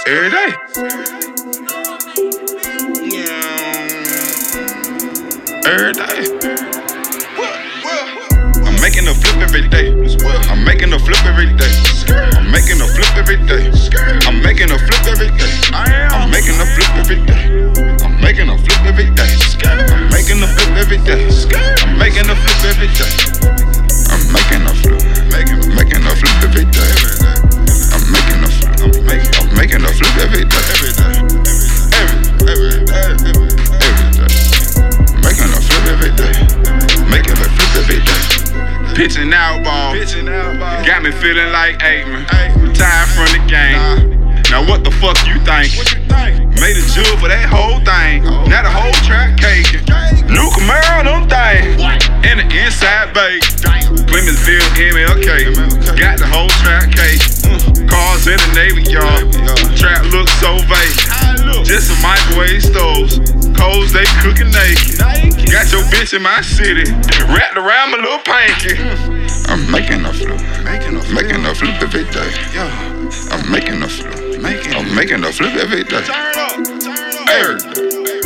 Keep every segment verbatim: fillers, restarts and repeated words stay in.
Every day. Every day. I'm making a flip every day. I'm making a flip every day. I'm making a flip every day. I'm making a flip every day. I'm making a flip every day. I'm making a flip every day. I'm making a flip every day. I'm making a flip every day. I'm making a flip. Making making a flip every day. I'm making a flip. I'm making I'm making a flip every day. Every day. Every every every day. Making a flip every day. Making a flip every day. Pitching out ball, got me feeling like Aikman. Tired from the game. Now what the fuck you think? Made a jewel for that whole thing. Now the whole track caking. New Camaro, them things. And the inside bake. Clemensville, M L K. Got the whole track cake. Cars in the Navy yard. Trap looks so vague. Just some microwave stoves. Coals they cooking naked. Got your bitch in my city. Wrapped around my little panky. I'm making a flip. Making a flip, making a flip every day. I'm making a flip. Making, I'm making a flip every day. Turn up, turn up. Every day.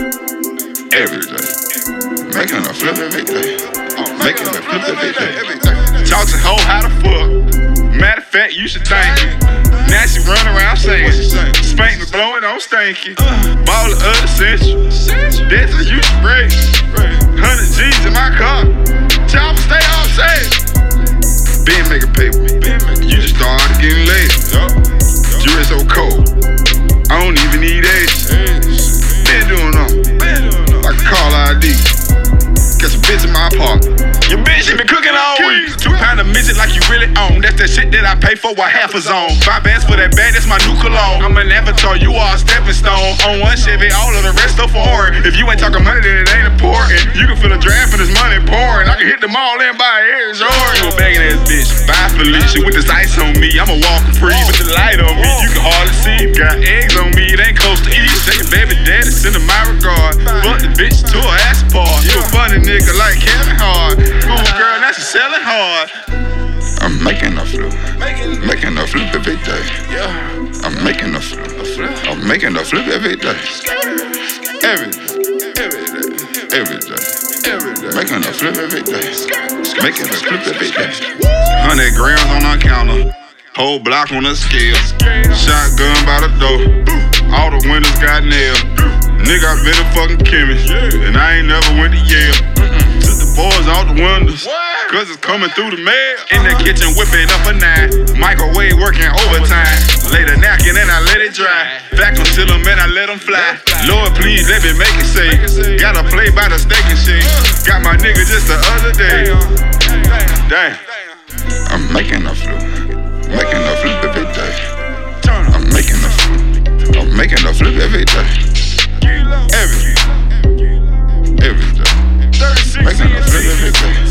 Every day. Making a flip every day. I'm making a flip every day. Talk to hoe how to fuck. Matter of fact, you should thank me. Now she run around saying, spank me, blowing on stanky. Ball of other central. That's how you should break. Hundred G's in my car. Chopper stay on safe. Been making paper. You just started getting lazy. You is so cold. I don't even need eggs. Been doing all. Like a call I D. Got some bitch in my apartment. Your bitch, she been cooking all week. Two pound of midget like you really own. That's that shit that I pay for while half a zone. Five bands for that bag, that's my new cologne. I'm an avatar, you are a stepping stone. On one Chevy, all of the rest are foreign. If you ain't talking money, then it ain't important. You can feel the draft and this money pouring. I can hit them all in by Air Jordan. You a begging ass bitch. Bye Felicia with this ice on me. I'm a walking free with the light on me. You can hardly see. Got eggs on me, it ain't close to eat. Take your baby daddy, send him my regard. Fuck the bitch to her ass apart. You a funny nigga like Kevin Hart. Cool girl, now she selling hard. I'm making a flip. Making a flip every day. I'm making a flip. I'm making a flip every day. Every day. Every day. Every day. Every day. Making a flip every day. Making a flip every day. Hundred grams on our counter. Whole block on the scale. Shotgun by the door. All the windows got nailed. Nigga, I been a fucking chemist. And I ain't never went to Yale. Took the boys out the windows. Cause it's coming through the mail. In the kitchen whipping up a nine. Microwave working overtime. Lay the napkin and I let it dry. Vacuum seal them and I let them fly. Lord please let me make it safe. Gotta play by the steak and shit. Got my nigga just the other day. Damn. I'm making a flip. Making a flip every day. I'm making a flip. I'm making a flip every day. Every day. Every day. Making a flip every day.